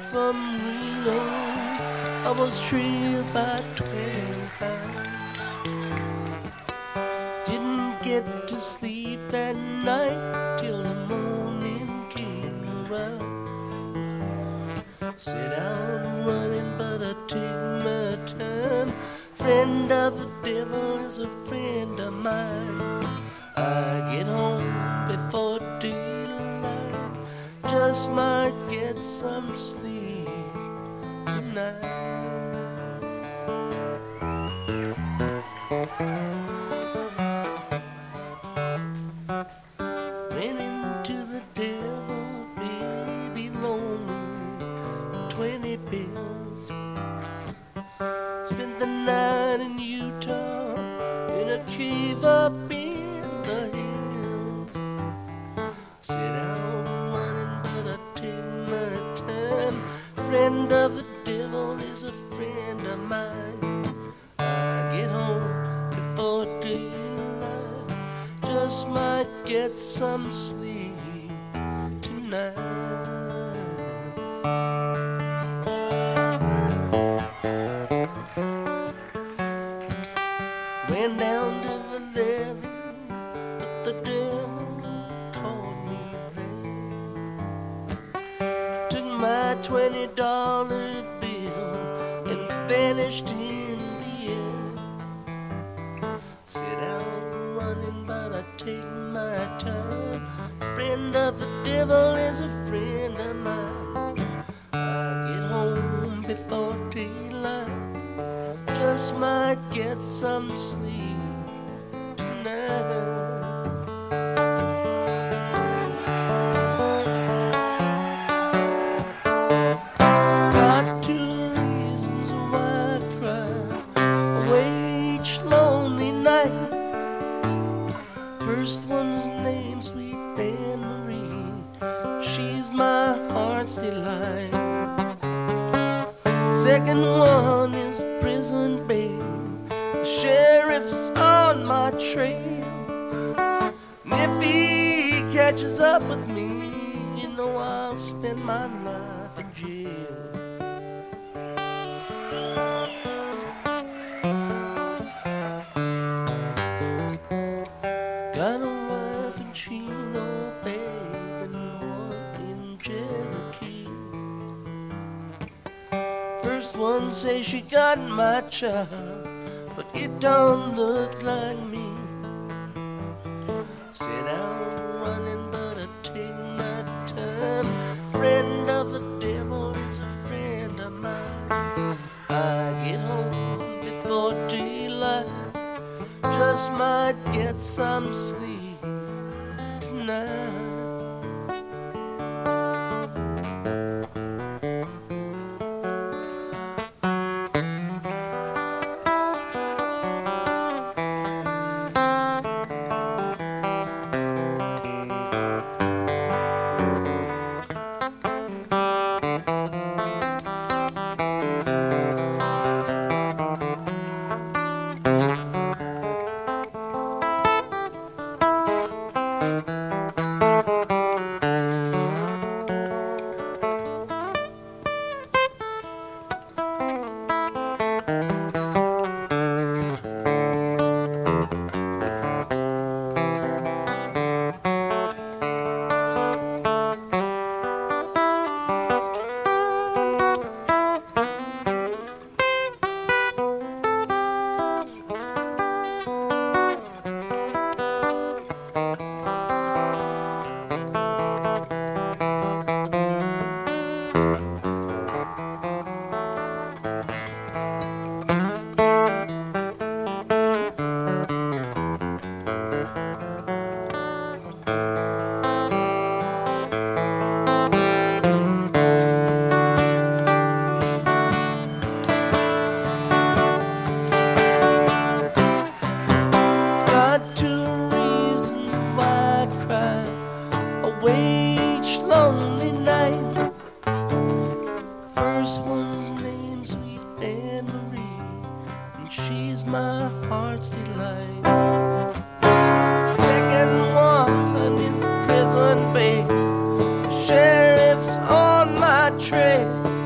from Reno. I was tree about 25. Didn't get to sleep that night till the morning came around. Said I'm running, but I take my time. Friend of the devil is a friend of mine. I get home before daylight, just might get some sleep tonight. Went into the devil, baby, lonely, 20 bills. Spent the night in Utah, in a cave up in the hills. Said I'm running, but I take my time. Friend of the devil is a friend of mine. I get home before daylight, just might get some sleep tonight. Went down to the levee, but the devil caught me there. Took my $20 bill and vanished in the air. Said I'm running, but I take my time. Friend of the devil is a friend of mine. I get home before daylight, just might get some sleep tonight. Got two reasons why I cry away each lonely night. First one's named Sweet Anne Marie, she's my heart's delight. Second one is Prison Babe, the sheriff's on my trail. And if he catches up with me, you know I'll spend my life in jail. Got a wife in Chino, babe, and one in Cherokee. First one say she got my child, but it don't look like me. Said I'm running, but I take my time. Friend of the devil is a friend of mine. I get home before daylight, just might get some sleep tonight. she's my heart's delight. Second one is prison babe. The sheriff's on my trail.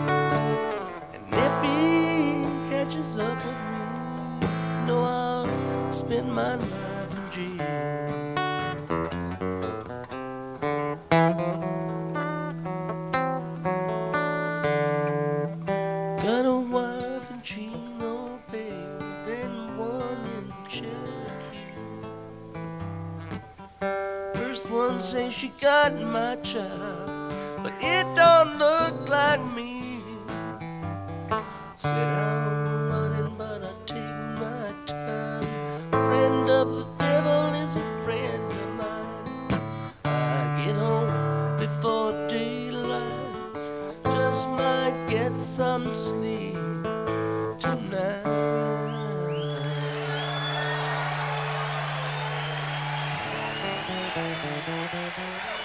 first one say she got my child, but it don't look like me. Said I'm running, but I take my time. Friend of the devil is a friend of mine. I get home before daylight, just might get some sleep tonight. Thank you.